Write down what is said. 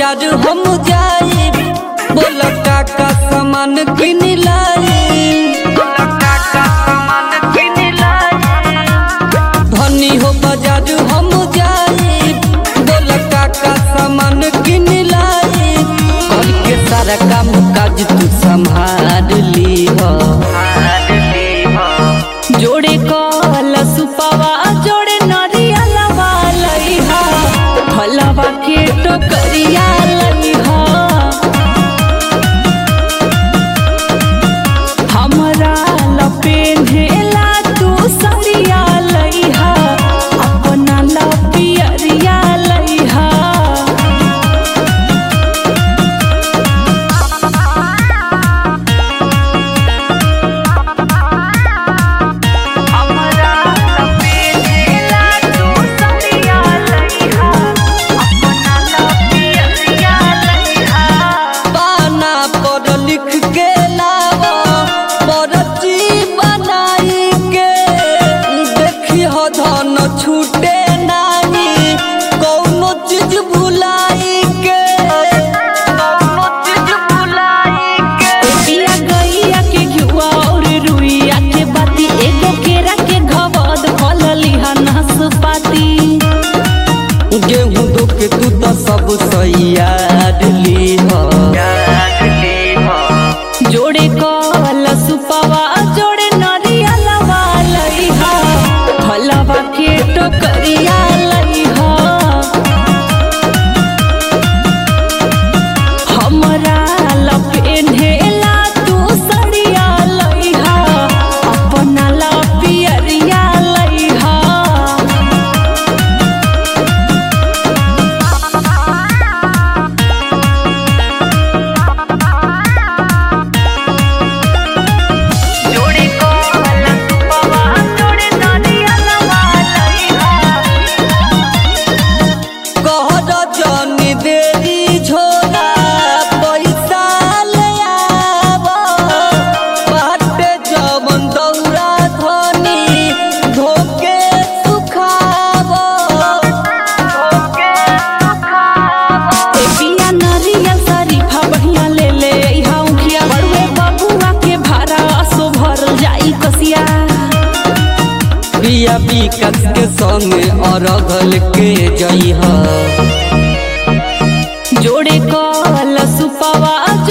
बाजार हम जाई, बोल काका सामान किन लाई, धनी हो बाजार हम जाई, बोल काका सामान किन लाई। करके सारा काम काज तू संभाल ली हो, जोड़े कल सुपावा जोड़े नरियलवा लइहा, फलवा के टोकरिया लइहा। हमरा लपेन्हेला तू सरिया लइहा, अपना लपियरिया लइहा। धन छूटे नाही कौनो चीज भुलाई के, कौनो चीज भुलाई के। पिया गैया के घुआ और रुइया के बाती, एगो केरा के घवद फल लिहा नाशपाती। गेहूं दो के तू तो सब सैयार ली हो, जोड़े कल सुपावा जोड़े नरियलवा लइहा, फलवा के टोकरिया लइहा। हमरा लपेन्हेला तू सरिया लइहा, अपना लपियरिया लइहा। पिया विकास के संग अरगल के जइहा, जोड़े कल सुपावा